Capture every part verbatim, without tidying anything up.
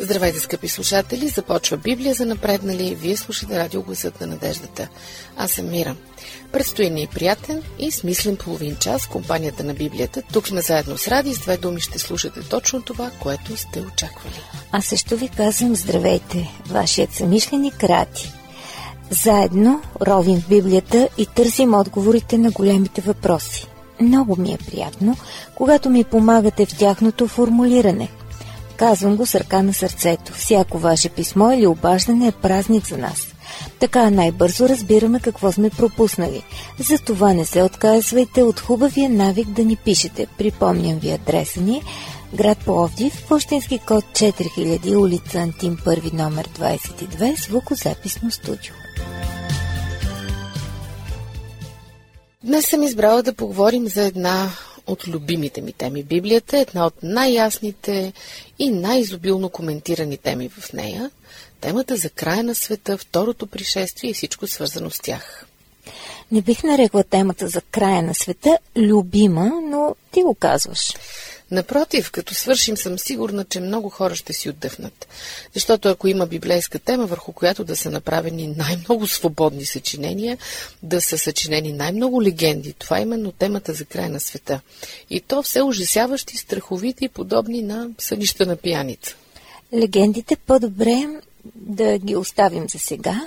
Здравейте, скъпи слушатели! Започва Библия за напреднали. Вие слушате радио Гласът на надеждата. Аз съм Мира. Предстои ни приятен и смислен половин час в компанията на Библията. Тук сме заедно с Ради. С две думи ще слушате точно това, което сте очаквали. Аз също ви казвам здравейте, вашият съмишленик Ради. Заедно ровим в Библията и търсим отговорите на големите въпроси. Много ми е приятно, когато ми помагате в тяхното формулиране. Казвам го с ръка на сърцето. Всяко ваше писмо или обаждане е празник за нас. Така най-бързо разбираме какво сме пропуснали. Затова не се отказвайте от хубавия навик да ни пишете. Припомням ви адреса ни: град Пловдив, пощенски код четири хиляди, улица Антим първи, номер двадесет и две, звукозаписно студио. Днес съм избрала да поговорим за една от любимите ми теми в Библията, една от най-ясните и най-изобилно коментирани теми в нея, темата за края на света, второто пришествие и всичко свързано с тях. Не бих нарекла темата за края на света любима, но ти го казваш. Напротив, като свършим, съм сигурна, че много хора ще си отдъхнат. Защото ако има библейска тема, върху която да са направени най-много свободни съчинения, да са съчинени най-много легенди, това е именно темата за края на света. И то все ужасяващи, страховити и подобни на сънища на пияница. Легендите по-добре да ги оставим за сега.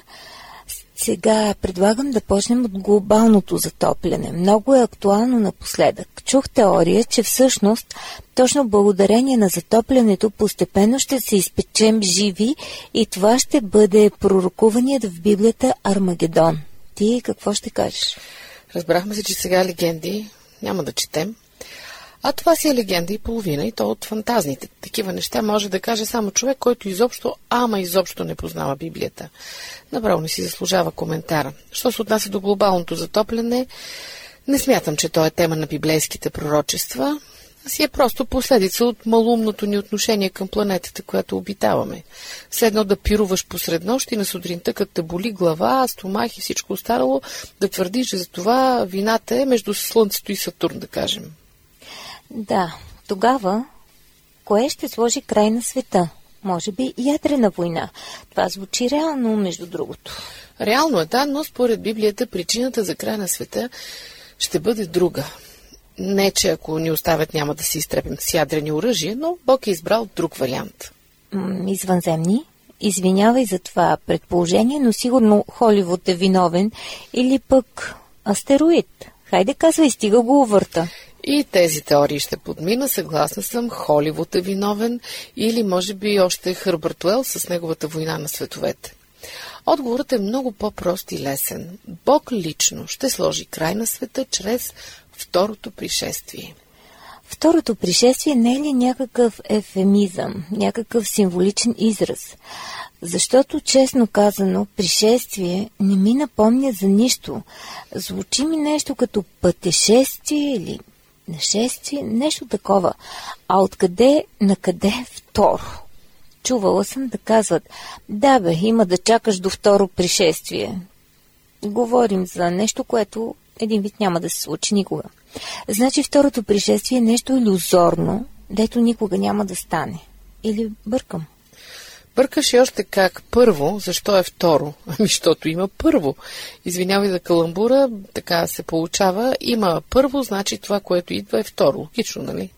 Сега предлагам да почнем от глобалното затопляне. Много е актуално напоследък. Чух теория, че всъщност точно благодарение на затоплянето постепенно ще се изпечем живи и това ще бъде пророкуваният в Библията Армагедон. Ти какво ще кажеш? Разбрахме се, че сега легенди няма да четем. А това си е легенда и половина, и то от фантазните. Такива неща може да каже само човек, който изобщо, ама изобщо не познава Библията. Направо не си заслужава коментара. Що се отнася до глобалното затопляне, не смятам, че то е тема на библейските пророчества, а си е просто последица от малумното ни отношение към планетата, която обитаваме. Все едно да пируваш посред нощ и на сутринта, като те боли глава, стомах и всичко останало, да твърдиш, че за това вината е между Слънцето и Сатурн, да кажем. Да, тогава кое ще сложи край на света? Може би ядрена война. Това звучи реално, между другото. Реално е, да, но според Библията причината за край на света ще бъде друга. Не, че ако ни оставят няма да си изтрепим с ядрени оръжия, но Бог е избрал друг вариант. М- извънземни? Извинявай за това предположение, но сигурно Холивуд е виновен или пък астероид. Хайде, казвай, стига го увърта. И тези теории ще подмина, съгласна съм, Холивуд е виновен или може би още Хърбърт Уелс с неговата война на световете. Отговорът е много по-прост и лесен. Бог лично ще сложи край на света чрез второто пришествие. Второто пришествие не е ли някакъв ефемизъм, някакъв символичен израз? Защото, честно казано, пришествие не ми напомня за нищо. Звучи ми нещо като пътешествие или нашествие, нещо такова. А откъде на къде второ? Чувала съм да казват: да бе, има да чакаш до второ пришествие. Говорим за нещо, което един вид няма да се случи никога. Значи второто пришествие е нещо илюзорно, дето никога няма да стане. Или бъркам? Бъркаш и още как. Първо, защо е второ? Ами, защото има първо. Извинявай за каламбура, така се получава. Има първо, значи това, което идва, е второ. Логично, нали?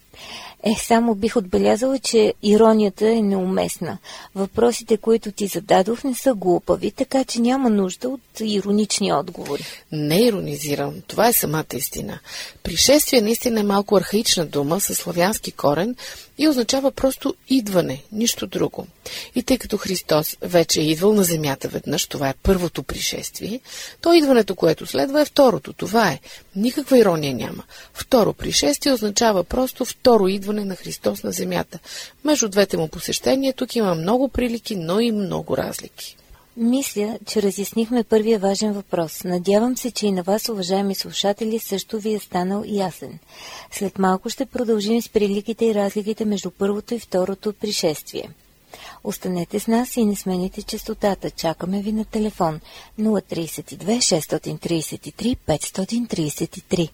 Е, само бих отбелязала, че иронията е неуместна. Въпросите, които ти зададох, не са глупави, така че няма нужда от иронични отговори. Не иронизирам. Това е самата истина. Пришествие наистина е малко архаична дума със славянски корен и означава просто идване, нищо друго. И тъй като Христос вече е идвал на земята веднъж, това е първото пришествие, то идването, което следва, е второто. Това е. Никаква ирония няма. Второ пришествие означава просто второ идване на Христос на земята. Между двете му посещения тук има много прилики, но и много разлики. Мисля, че разяснихме първия важен въпрос. Надявам се, че и на вас, уважаеми слушатели, също ви е станал ясен. След малко ще продължим с приликите и разликите между първото и второто пришествие. Останете с нас и не смените честотата. Чакаме ви на телефон нула три две шест три три пет три три.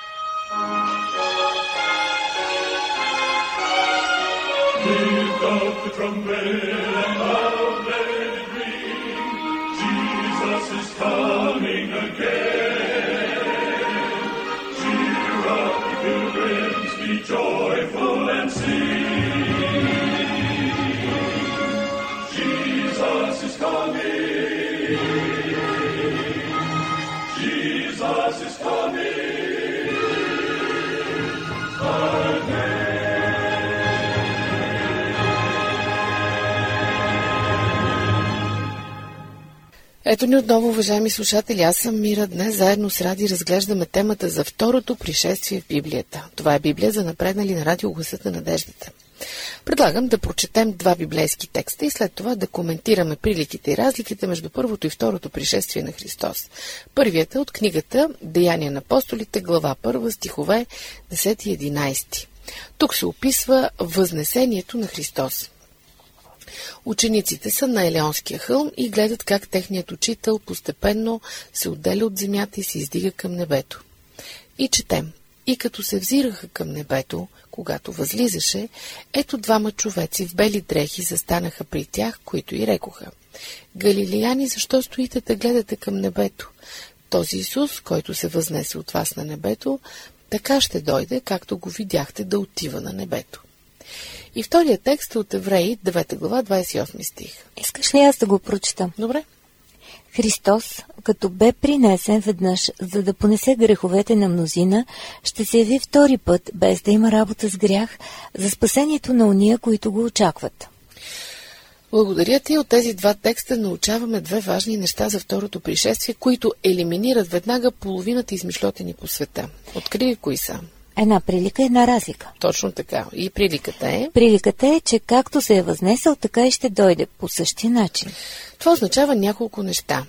Lift up Ето ни отново, уважаеми слушатели, аз съм Мира. Днес заедно с Ради разглеждаме темата за второто пришествие в Библията. Това е Библия за напреднали на радио Гласът на надеждата. Предлагам да прочетем два библейски текста и след това да коментираме приликите и разликите между първото и второто пришествие на Христос. Първият е от книгата Деяния на апостолите, глава първа, стихове десет и единайсет. Тук се описва възнесението на Христос. Учениците са на Елеонския хълм и гледат как техният учител постепенно се отделя от земята и се издига към небето. И четем: и като се взираха към небето, когато възлизаше, ето двама човеци в бели дрехи застанаха при тях, които и рекоха: Галилеяни, защо стоите да гледате към небето? Този Исус, който се възнесе от вас на небето, така ще дойде, както го видяхте да отива на небето. И вторият текст е от Евреи, девета глава, двайсет и осми стих. Искаш ли аз да го прочета? Добре. Христос, като бе принесен веднъж, за да понесе греховете на мнозина, ще се яви втори път, без да има работа с грях, за спасението на уния, които го очакват. Благодаря ти. От тези два текста научаваме две важни неща за второто пришествие, които елиминират веднага половината измишлотени по света. Открили кои са? Една прилика, една разлика. Точно така. И приликата е? Приликата е, че както се е възнесъл, така и ще дойде по същия начин. Това означава няколко неща.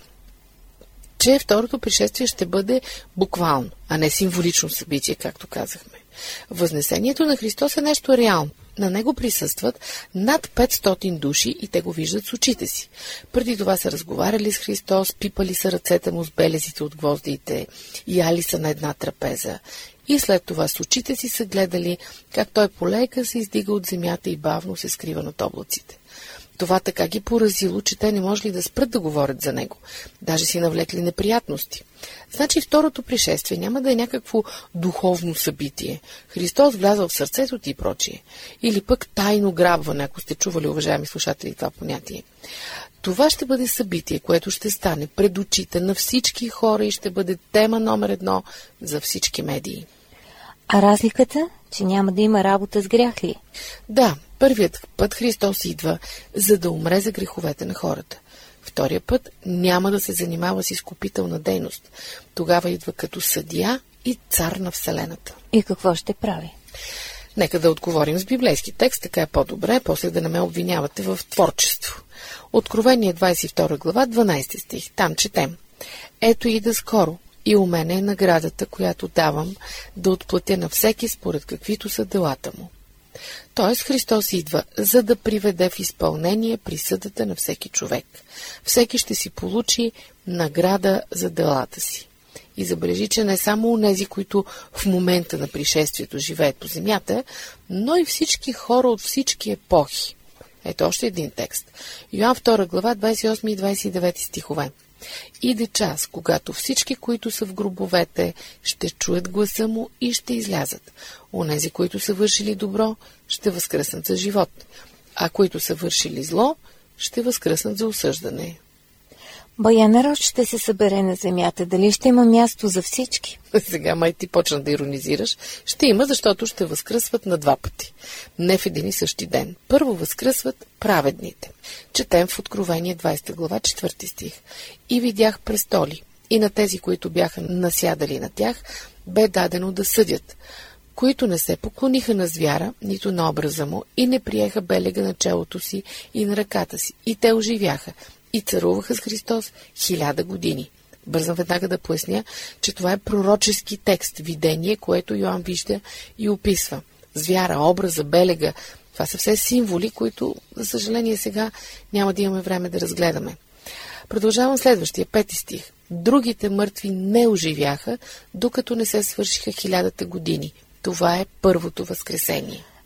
Че второто пришествие ще бъде буквално, а не символично събитие, както казахме. Възнесението на Христос е нещо реално. На него присъстват над петстотин души и те го виждат с очите си. Преди това са разговаряли с Христос, пипали са ръцете му с белезите от гвоздиите, яли са на една трапеза. И след това с очите си са гледали как той полека се издига от земята и бавно се скрива над облаците. Това така ги поразило, че те не можели да спрат да говорят за него. Даже си навлекли неприятности. Значи второто пришествие няма да е някакво духовно събитие. Христос влязъл в сърцето ти и прочие. Или пък тайно грабване, ако сте чували, уважаеми слушатели, това понятие. Това ще бъде събитие, което ще стане пред очите на всички хора и ще бъде тема номер едно за всички медии. А разликата, че няма да има работа с грях ли? Да, първият път Христос идва, за да умре за греховете на хората. Втория път няма да се занимава с изкупителна дейност. Тогава идва като съдия и цар на Вселената. И какво ще прави? Нека да отговорим с библейски текст, така е по-добре, после да не ме обвинявате в творчество. Откровение двайсет и втора глава, дванайсети стих. Там четем: ето ида скоро, и у мене е наградата, която давам да отплатя на всеки според каквито са делата му. Тоест Христос идва, за да приведе в изпълнение присъдата на всеки човек. Всеки ще си получи награда за делата си. И забележи, че не само онези, които в момента на пришествието живеят по земята, но и всички хора от всички епохи. Ето още един текст. Йоан втора глава, двайсет и осми и двайсет и девети стихове. Иде час, когато всички, които са в гробовете, ще чуят гласа му и ще излязат. Онези, които са вършили добро, ще възкръснат за живот, а които са вършили зло, ще възкръснат за осъждане. Бая народ ще се събере на земята. Дали ще има място за всички? Сега май ти почна да иронизираш. Ще има, защото ще възкръсват на два пъти. Не в един и същи ден. Първо възкръсват праведните. Четем в Откровение двайсета глава, четвърти стих. И видях престоли, и на тези, които бяха насядали на тях, бе дадено да съдят, които не се поклониха на звяра, нито на образа му, и не приеха белега на челото си и на ръката си. И те оживяха и царуваха с Христос хиляда години. Бързам веднага да поясня, че това е пророчески текст, видение, което Йоан вижда и описва. Звяра, образа, белега, това са все символи, които, за съжаление, сега няма да имаме време да разгледаме. Продължавам следващия, пети стих. Другите мъртви не оживяха, докато не се свършиха хилядата години. Това е първото възкресение.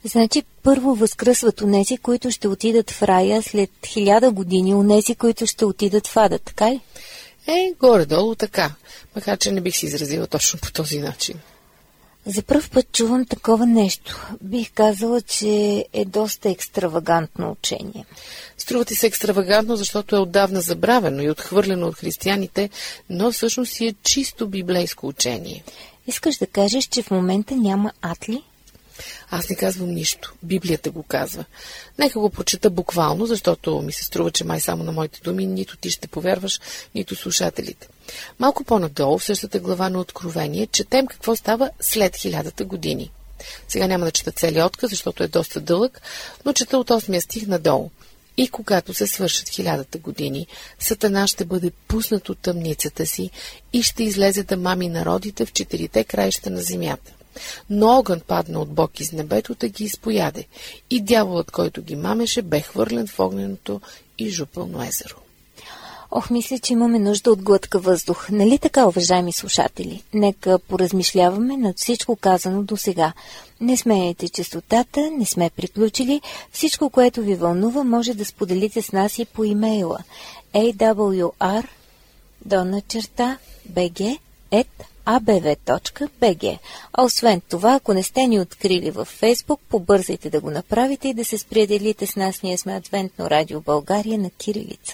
Значи първо възкръсват онези, които ще отидат в рая след хиляда години, онези, които ще отидат в ада, така ли? Е, горе-долу така, макар че не бих си изразила точно по този начин. За пръв път чувам такова нещо. Бих казала, че е доста екстравагантно учение. Струва ти се екстравагантно, защото е отдавна забравено и отхвърлено от християните, но всъщност си е чисто библейско учение. Искаш да кажеш, че в момента няма ад ли? Аз не казвам нищо. Библията го казва. Нека го прочета буквално, защото ми се струва, че май само на моите думи нито ти ще повярваш, нито слушателите. Малко по-надолу, в същата глава на Откровение, четем какво става след хилядата години. Сега няма да чета целият отказ, защото е доста дълъг, но чета от осмия стих надолу. И когато се свършат хилядата години, Сатана ще бъде пуснат от тъмницата си и ще излезе да мами народите в четирите краища на земята. Но огън падна от Бог из небето да ги изпояде, и дяволът, който ги мамеше, бе хвърлен в огненото и жупълно езеро. Ох, мисля, че имаме нужда от глътка въздух. Нали така, уважаеми слушатели? Нека поразмишляваме над всичко казано до сега. Не сменяйте честотата, не сме приключили. Всичко, което ви вълнува, може да споделите с нас и по имейла ей дабъл ю ар долна черта би джи ет а бе ве точка би джи. А освен това, ако не сте ни открили във Фейсбук, побързайте да го направите и да се сприятелите с нас. Ние сме Адвентно радио България на кирилица.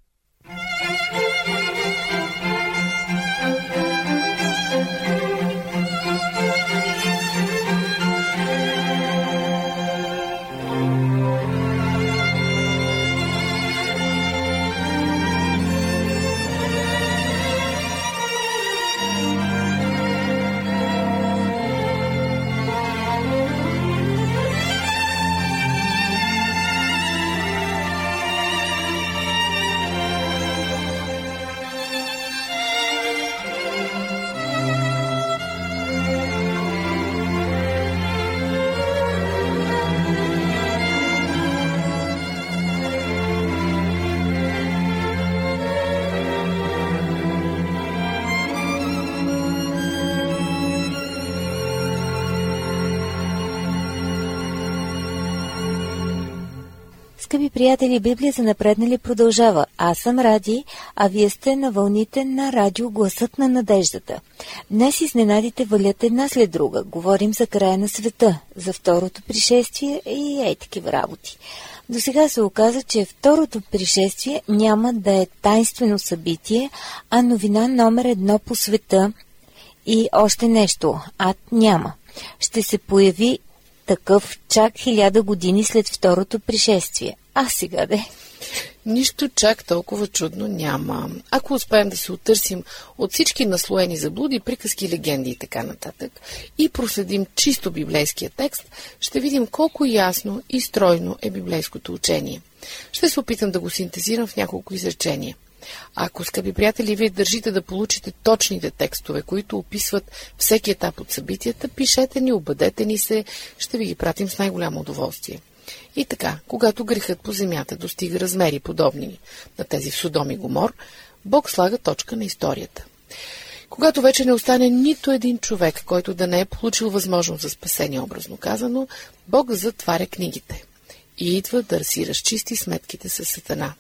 Скъпи приятели, Библия за напреднали продължава. Аз съм Ради, а вие сте на вълните на радио Гласът на надеждата. Днес изненадите валят една след друга. Говорим за края на света, за второто пришествие и ей такива работи. До сега се оказа, че второто пришествие няма да е тайнствено събитие, а новина номер едно по света. И още нещо, ад няма. Ще се появи такъв чак хиляда години след второто пришествие. А сега де? Нищо чак толкова чудно няма. Ако успеем да се отърсим от всички наслоени заблуди, приказки, легенди и така нататък и проследим чисто библейския текст, ще видим колко ясно и стройно е библейското учение. Ще се опитам да го синтезирам в няколко изречения. Ако, скъпи приятели, вие държите да получите точните текстове, които описват всеки етап от събитията, пишете ни, обадете ни се, ще ви ги пратим с най-голямо удоволствие. И така, когато грехът по земята достига размери подобни на тези в Содом и Гомор, Бог слага точка на историята. Когато вече не остане нито един човек, който да не е получил възможност за спасение, образно казано, Бог затваря книгите и идва да си разчисти сметките с Сатана.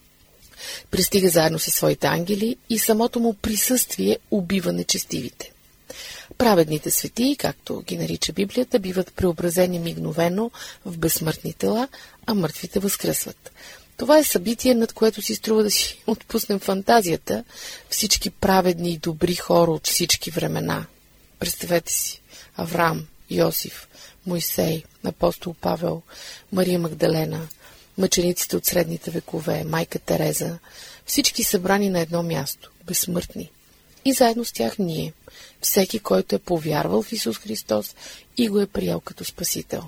Пристига заедно със своите ангели и самото му присъствие убива нечестивите. Праведните светии, както ги нарича Библията, биват преобразени мигновено в безсмъртни тела, а мъртвите възкръсват. Това е събитие, над което си струва да си отпуснем фантазията. Всички праведни и добри хора от всички времена. Представете си Авраам, Йосиф, Мойсей, апостол Павел, Мария Магдалена, мъчениците от средните векове, майка Тереза, всички събрани на едно място, безсмъртни. И заедно с тях ние, всеки, който е повярвал в Исус Христос и го е приел като Спасител.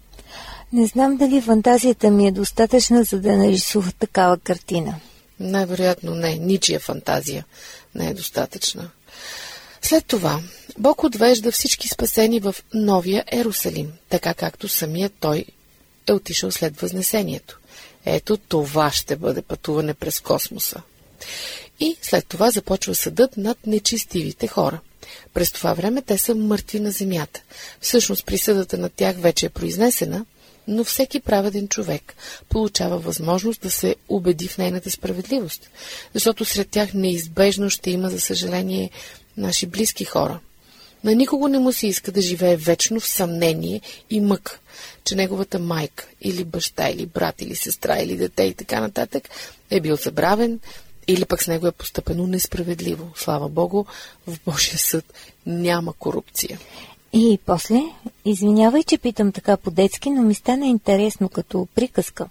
Не знам дали фантазията ми е достатъчна, за да нарисува такава картина. Най-вероятно не, ничия фантазия не е достатъчна. След това Бог отвежда всички спасени в Новия Ерусалим, така както самият Той е отишъл след Възнесението. Ето това ще бъде пътуване през космоса. И след това започва съдът над нечестивите хора. През това време те са мъртви на земята. Всъщност присъдата на тях вече е произнесена, но всеки праведен човек получава възможност да се убеди в нейната справедливост, защото сред тях неизбежно ще има, за съжаление, наши близки хора. На никого не му се иска да живее вечно в съмнение и мък, че неговата майка или баща, или брат, или сестра, или дете и така нататък е бил забравен, или пък с него е постъпено несправедливо. Слава Богу, в Божия съд няма корупция. И после, извинявай, че питам така по-детски, но ми стана интересно като приказка.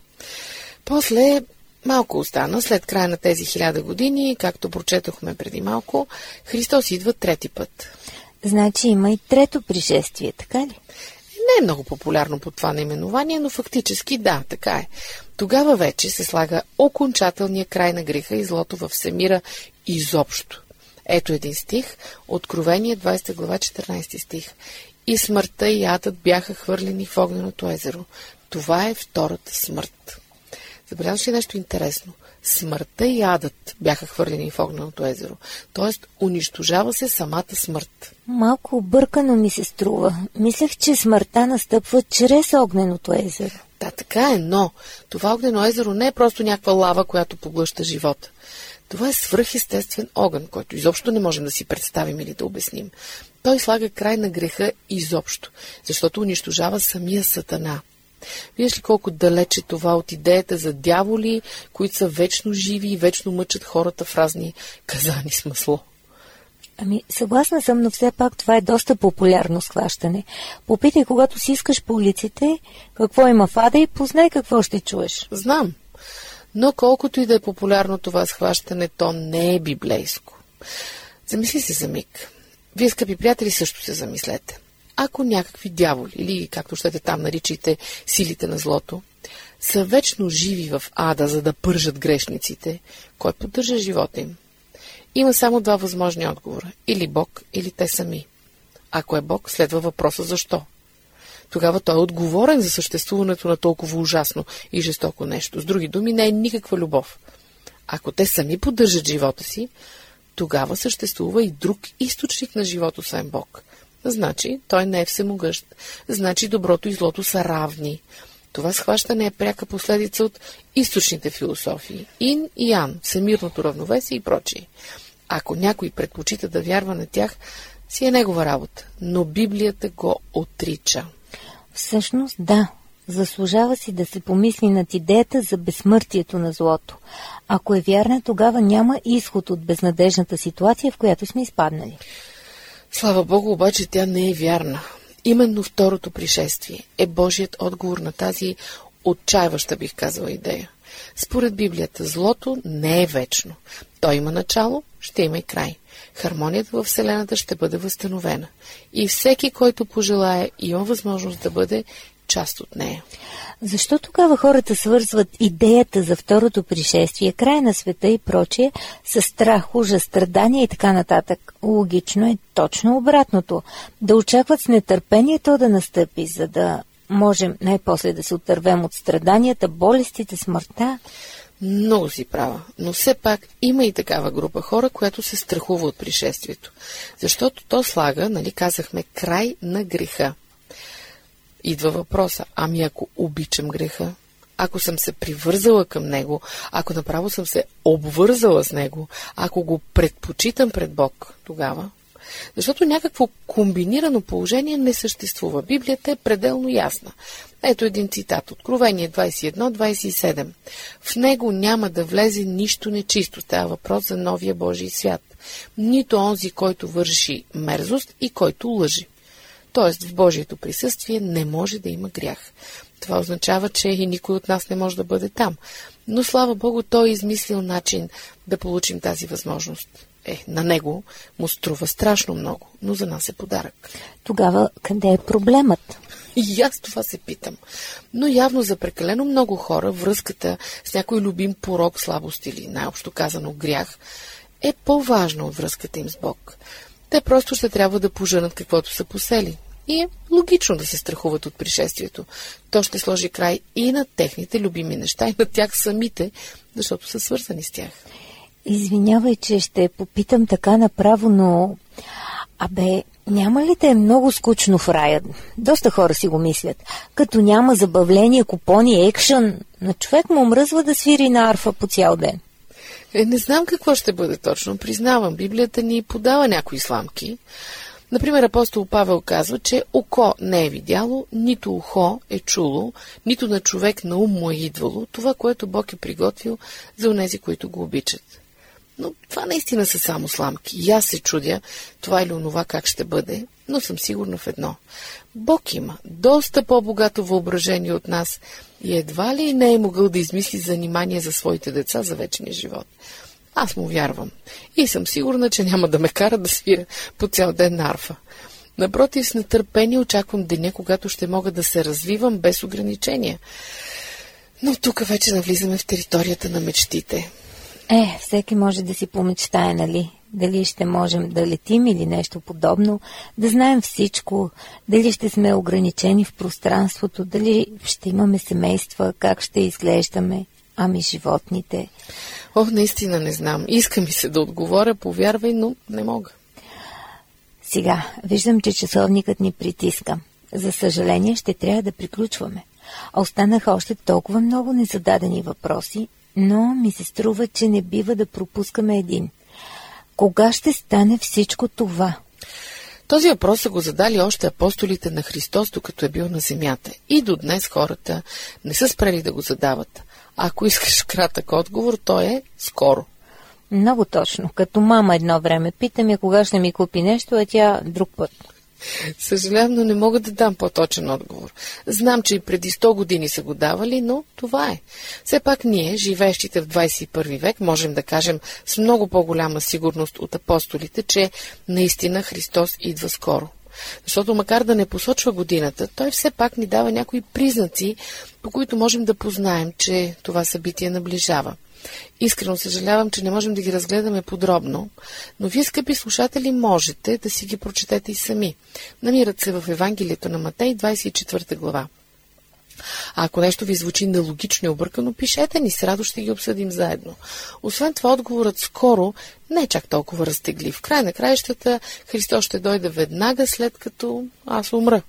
После малко остана, след края на тези хиляда години, както прочетохме преди малко, Христос идва трети път. Значи има и трето пришествие, така ли? Не е много популярно по това наименование, но фактически да, така е. Тогава вече се слага окончателния край на греха и злото във всемира изобщо. Ето един стих, Откровение двадесета глава, четиринадесети стих. И смъртта и адът бяха хвърлени в огненото езеро. Това е втората смърт. Забелязваш ли нещо интересно? Смъртта и адът бяха хвърлени в огненото езеро. Тоест, унищожава се самата смърт. Малко объркано ми се струва. Мислех, че смъртта настъпва чрез огненото езеро. Да, така е, но това огнено езеро не е просто някаква лава, която поглъща живота. Това е свръхестествен огън, който изобщо не можем да си представим или да обясним. Той слага край на греха изобщо, защото унищожава самия Сатана. Виждаш ли колко далече това от идеята за дяволи, които са вечно живи и вечно мъчат хората в разни казани с масло? Ами, съгласна съм, но все пак това е доста популярно схващане. Попитай, когато си искаш по улиците, какво има в ада и познай какво ще чуеш. Знам. Но колкото и да е популярно това схващане, то не е библейско. Замисли се за миг. Вие, скъпи приятели, също се замислете. Ако някакви дяволи, или както щете там наричайте силите на злото, са вечно живи в ада, за да пържат грешниците, кой поддържа живота им? Има само два възможни отговора. Или Бог, или те сами. Ако е Бог, следва въпроса защо. Тогава той е отговорен за съществуването на толкова ужасно и жестоко нещо. С други думи, не е никаква любов. Ако те сами поддържат живота си, тогава съществува и друг източник на живот, освен Бог. Значи, той не е всемогъщ. Значи, доброто и злото са равни. Това схващане е пряка последица от източните философии. Ин и Ян, всемирното равновесие и прочие. Ако някой предпочита да вярва на тях, си е негова работа. Но Библията го отрича. Всъщност, да. Заслужава си да се помисли над идеята за безсмъртието на злото. Ако е вярна, тогава няма изход от безнадежната ситуация, в която сме изпаднали. Слава Богу, обаче тя не е вярна. Именно второто пришествие е Божият отговор на тази отчаиваща, бих казала, идея. Според Библията, злото не е вечно. То има начало, ще има и край. Хармонията във Вселената ще бъде възстановена. И всеки, който пожелае, има възможност да бъде част от нея. Защо тогава хората свързват идеята за второто пришествие, край на света и прочие, с страх, ужас, страдания и така нататък? Логично е точно обратното. Да очакват с нетърпение то да настъпи, за да можем най-после да се отървем от страданията, болестите, смъртта. Много си права, но все пак има и такава група хора, която се страхува от пришествието. Защото то слага, нали казахме, край на греха. Идва въпроса, ами ако обичам греха, ако съм се привързала към него, ако направо съм се обвързала с него, ако го предпочитам пред Бог, тогава. Защото някакво комбинирано положение не съществува. Библията е пределно ясна. Ето един цитат. Откровение двадесет и едно двадесет и седем. В него няма да влезе нищо нечисто. Става въпрос за новия Божий свят. Нито онзи, който върши мерзост и който лъжи. Тоест в Божието присъствие не може да има грях. Това означава, че и никой от нас не може да бъде там. Но слава Богу, той е измислил начин да получим тази възможност. Е, на него му струва страшно много, но за нас е подарък. Тогава къде е проблемът? И аз това се питам. Но явно за прекалено много хора връзката с някой любим порок, слабост или най-общо казано грях е по-важна от връзката им с Бог. Те просто ще трябва да пожънат каквото са посели. И е логично да се страхуват от пришествието. То ще сложи край и на техните любими неща, и на тях самите, защото са свързани с тях. Извинявай, че ще попитам така направо, но Абе, няма ли да е много скучно в рая? Доста хора си го мислят. Като няма забавление, купони, екшън, на човек му мръзва да свири на арфа по цял ден. Е, не знам какво ще бъде точно, признавам. Библията ни подава някои сламки. Например, апостол Павел казва, че око не е видяло, нито ухо е чуло, нито на човек на ум му е идвало това, което Бог е приготвил за онези, които го обичат. Но това наистина са само сламки. И аз се чудя това или онова как ще бъде, но съм сигурна в едно. Бог има доста по-богато въображение от нас и едва ли не е могъл да измисли занимание за своите деца за вечния живот. Аз му вярвам и съм сигурна, че няма да ме кара да свиря по цял ден на арфа. Напротив, с нетърпение очаквам деня, когато ще мога да се развивам без ограничения. Но тук вече навлизаме в територията на мечтите. Е, всеки може да си помечтае, нали? Дали ще можем да летим или нещо подобно, да знаем всичко, дали ще сме ограничени в пространството, дали ще имаме семейства, как ще изглеждаме, ами животните. О, наистина не знам. Иска ми се да отговоря, повярвай, но не мога. Сега, виждам, че часовникът ни притиска. За съжаление, ще трябва да приключваме. А останаха още толкова много незададени въпроси, но ми се струва, че не бива да пропускаме един. Кога ще стане всичко това? Този въпрос са го задали още апостолите на Христос, докато е бил на земята. И до днес хората не са спрели да го задават. Ако искаш кратък отговор, то е скоро. Много точно. Като мама едно време пита ме кога ще ми купи нещо, а тя друг път. Съжалявам, но не мога да дам по-точен отговор. Знам, че и преди сто години са го давали, но това е. Все пак ние, живеещите в двадесет и първи век, можем да кажем с много по-голяма сигурност от апостолите, че наистина Христос идва скоро. Защото макар да не посочва годината, той все пак ни дава някои признаци, по които можем да познаем, че това събитие наближава. Искрено съжалявам, че не можем да ги разгледаме подробно, но вие, скъпи слушатели, можете да си ги прочетете и сами. Намират се в Евангелието на Матей, двадесет и четвърта глава. А ако нещо ви звучи нелогично и объркано, пишете ни, с радост ще ги обсъдим заедно. Освен това, отговорът скоро не е чак толкова разтеглив. В край на краищата Христос ще дойде веднага, след като аз умра.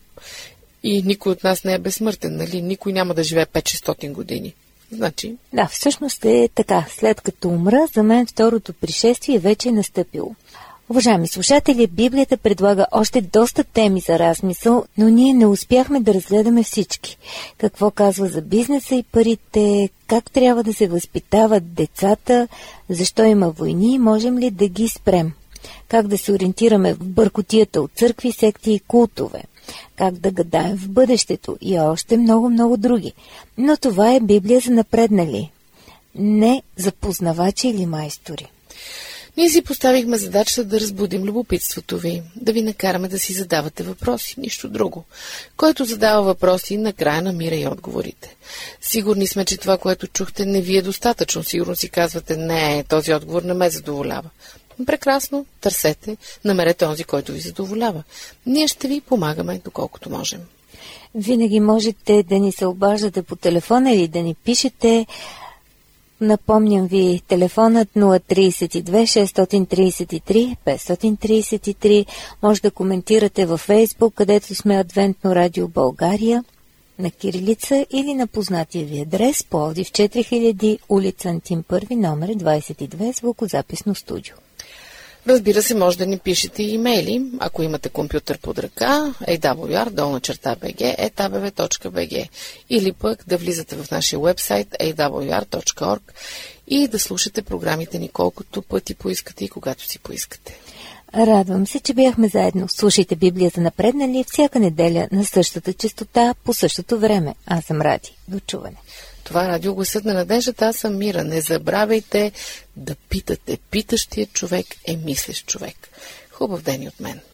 И никой от нас не е безсмъртен, нали? Никой няма да живее пет-шестстотин години. Значи... Да, всъщност е така. След като умра, за мен второто пришествие вече е настъпило. Уважаеми слушатели, Библията предлага още доста теми за размисъл, но ние не успяхме да разгледаме всички. Какво казва за бизнеса и парите, как трябва да се възпитават децата, защо има войни, можем ли да ги спрем, как да се ориентираме в бъркотията от църкви, секти и култове, как да гадаем в бъдещето и още много-много други. Но това е Библия за напреднали, не за познавачи или майстори. Ние си поставихме задачата да разбудим любопитството ви, да ви накараме да си задавате въпроси, нищо друго. Който задава въпроси, накрая намира и отговорите. Сигурни сме, че това, което чухте, не ви е достатъчно. Сигурно си казвате, не, този отговор не ме задоволява. Прекрасно, търсете, намерете онзи, който ви задоволява. Ние ще ви помагаме, доколкото можем. Винаги можете да ни се обаждате по телефона или да ни пишете. Напомням ви, телефонът нула три две шест три три пет три три. Може да коментирате във Фейсбук, където сме Адвентно радио България, на кирилица или на познатия ви адрес Пловдив четири хиляди, улица Антим първи, номер двадесет и две, звукозаписно студио. Разбира се, може да ни пишете и имейли, ако имате компютър под ръка, ей дабъл ю ар, долна черта би джи, ет а бе ве точка би джи, или пък да влизате в нашия уебсайт ей дабъл ю ар точка орг и да слушате програмите ни колкото пъти поискате и когато си поискате. Радвам се, че бяхме заедно. Слушайте Библия за напреднали всяка неделя на същата честота по същото време. Аз съм Ради. До чуване. Това е радио Гласът на надеждата, аз съм Мира. Не забравяйте да питате. Питащият човек е мислещ човек. Хубав ден и от мен.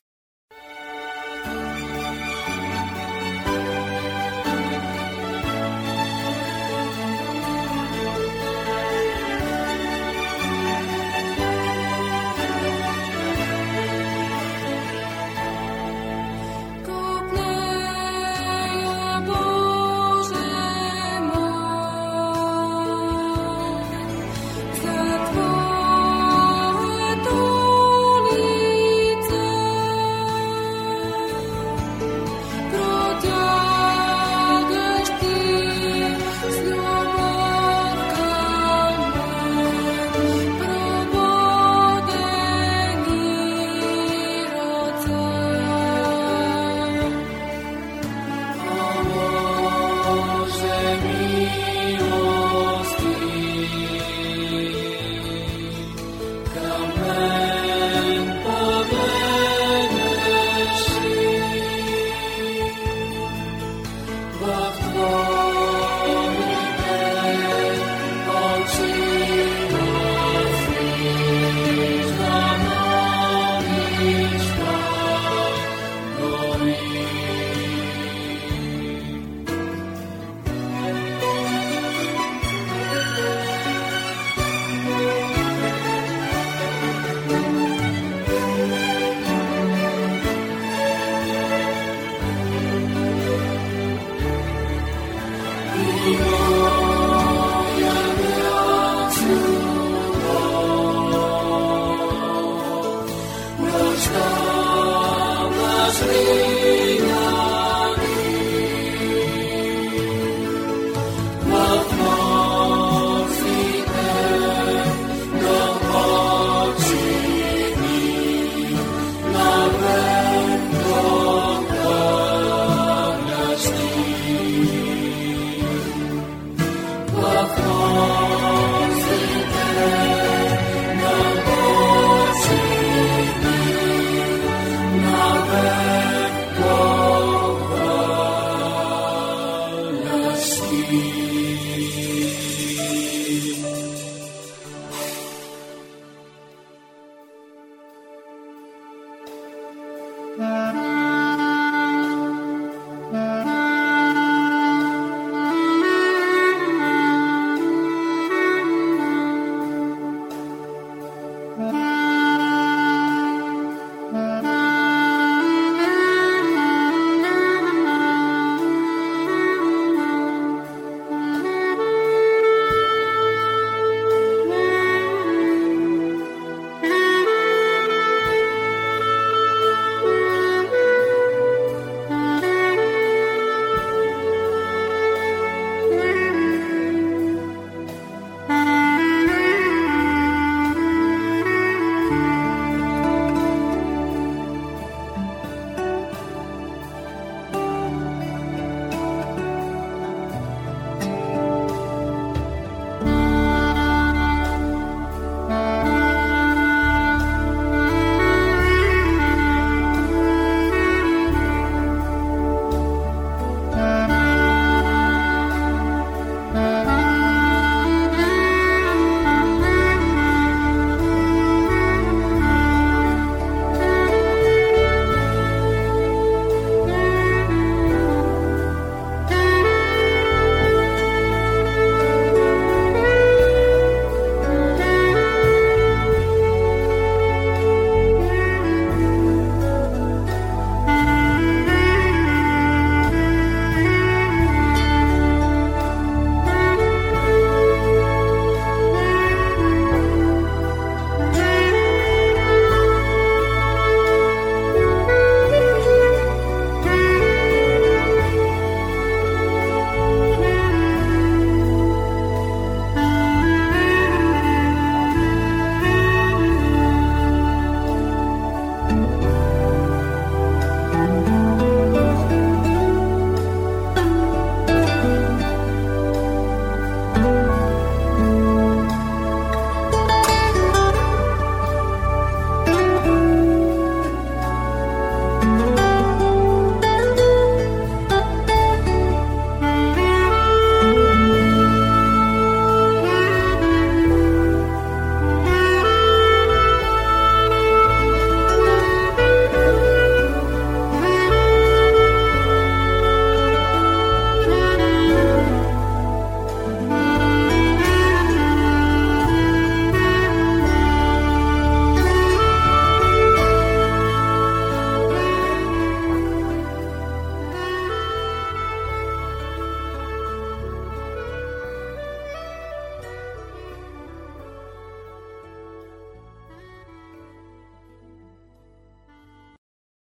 Thank you.